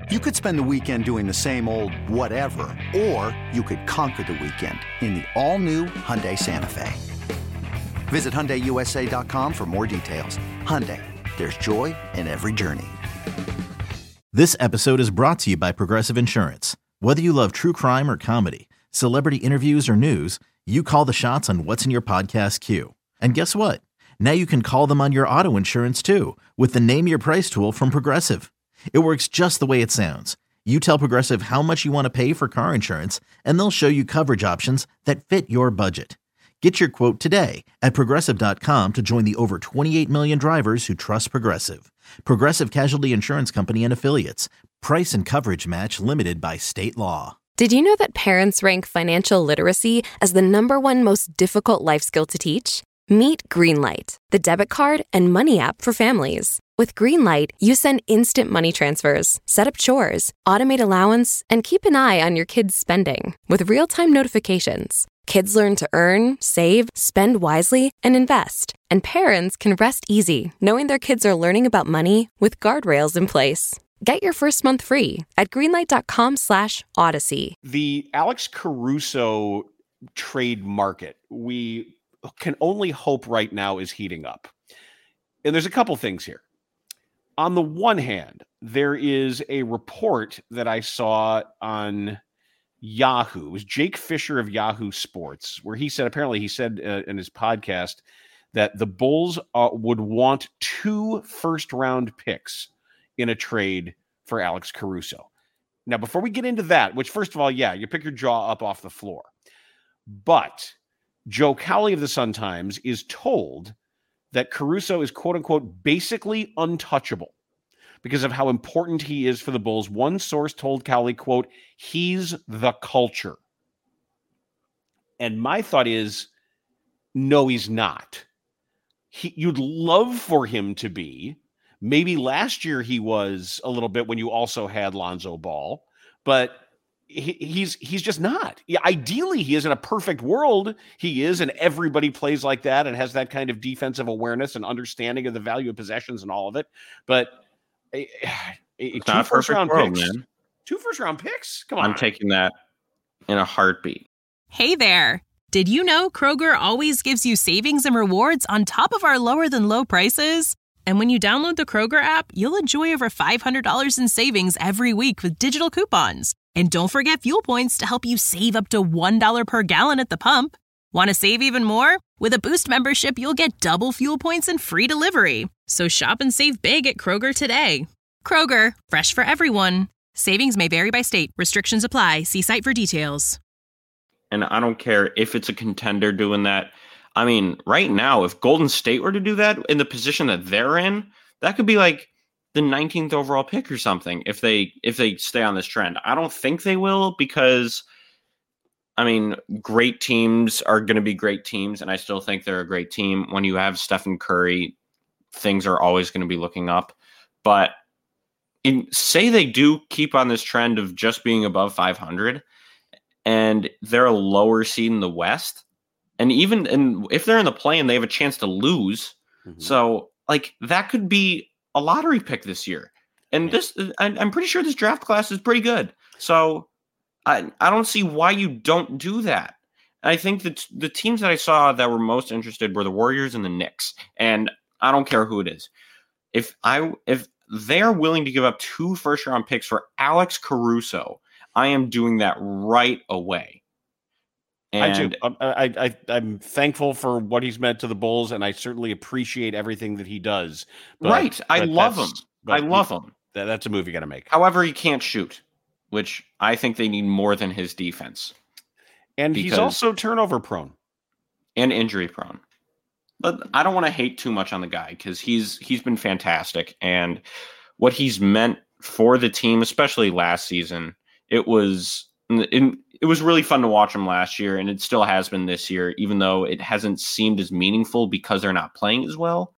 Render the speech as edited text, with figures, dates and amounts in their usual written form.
You could spend the weekend doing the same old whatever, or you could conquer the weekend in the all-new Hyundai Santa Fe. Visit HyundaiUSA.com for more details. Hyundai, there's joy in every journey. This episode is brought to you by Progressive Insurance. Whether you love true crime or comedy, celebrity interviews or news, you call the shots on what's in your podcast queue. And guess what? Now you can call them on your auto insurance too with the Name Your Price tool from Progressive. It works just the way it sounds. You tell Progressive how much you want to pay for car insurance, and they'll show you coverage options that fit your budget. Get your quote today at Progressive.com to join the over 28 million drivers who trust Progressive. Progressive Casualty Insurance Company and Affiliates. Price and coverage match limited by state law. Did you know that parents rank financial literacy as the #1 most difficult life skill to teach? Meet Greenlight, the debit card and money app for families. With Greenlight, you send instant money transfers, set up chores, automate allowance, and keep an eye on your kids' spending with real-time notifications. Kids learn to earn, save, spend wisely, and invest. And parents can rest easy knowing their kids are learning about money with guardrails in place. Get your first month free at greenlight.com/Odyssey. The Alex Caruso trade market, we can only hope right now, is heating up. And there's a couple things here. On the one hand, there is a report that I saw on Yahoo. It was Jake Fisher of Yahoo Sports, where he said in his podcast that the Bulls would want 2 first-round picks in a trade for Alex Caruso. Now, before we get into that, which, first of all, yeah, you pick your jaw up off the floor. But Joe Cowley of the Sun-Times is told that Caruso is, quote-unquote, basically untouchable because of how important he is for the Bulls. One source told Cowley, quote, he's the culture. And my thought is, no, he's not. You'd love for him to be. Maybe last year he was a little bit when you also had Lonzo Ball, but he's just not. Yeah, ideally, he is. In a perfect world, he is, and everybody plays like that and has that kind of defensive awareness and understanding of the value of possessions and all of it. But it's not a perfect world, man. 2 first-round picks? Come on. I'm taking that in a heartbeat. Hey there. Did you know Kroger always gives you savings and rewards on top of our lower-than-low prices? And when you download the Kroger app, you'll enjoy over $500 in savings every week with digital coupons. And don't forget fuel points to help you save up to $1 per gallon at the pump. Want to save even more? With a Boost membership, you'll get double fuel points and free delivery. So shop and save big at Kroger today. Kroger, fresh for everyone. Savings may vary by state. Restrictions apply. See site for details. And I don't care if it's a contender doing that. I mean, right now, if Golden State were to do that in the position that they're in, that could be like the 19th overall pick or something if they stay on this trend. I don't think they will because, I mean, great teams are going to be great teams, and I still think they're a great team. When you have Stephen Curry, things are always going to be looking up. But say they do keep on this trend of just being above 500, and they're a lower seed in the West, and if they're in the play-in, they have a chance to lose. Mm-hmm. So, like, that could be a lottery pick this year. And I'm pretty sure this draft class is pretty good. So I don't see why you don't do that. I think that the teams that I saw that were most interested were the Warriors and the Knicks. And I don't care who it is. If they're willing to give up 2 first-round picks for Alex Caruso, I am doing that right away. And I do. I'm thankful for what he's meant to the Bulls, and I certainly appreciate everything that he does. I love him. That's a move you got to make. However, he can't shoot, which I think they need more than his defense. And he's also turnover prone. And injury prone. But I don't want to hate too much on the guy because he's been fantastic. And what he's meant for the team, especially last season, it was really fun to watch him last year, and it still has been this year, even though it hasn't seemed as meaningful because they're not playing as well.